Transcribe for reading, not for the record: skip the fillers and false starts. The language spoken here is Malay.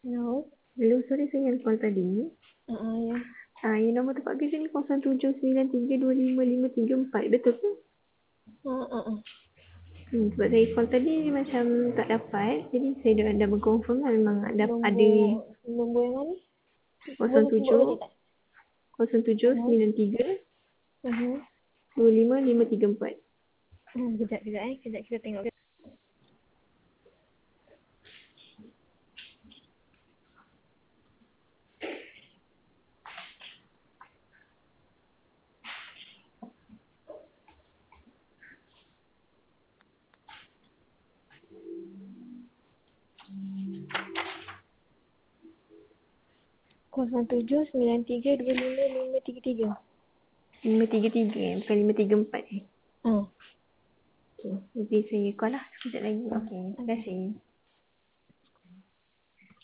No. Hello, sorry saya yang call tadi. Ya. Yang nombor tempat kerja ni 0793255534. Betul ke? Sebab saya call tadi macam tak dapat. Jadi saya dah confirm lah memang ada Nombor yang mana? Boleh sebut 07 balik tak? 0793 25534. Kejap. Kejap kita tengok. 0793255533. 533 bukan 534 Hmm. Okay, nanti saya call lah sekejap lagi. Okay, terima kasih.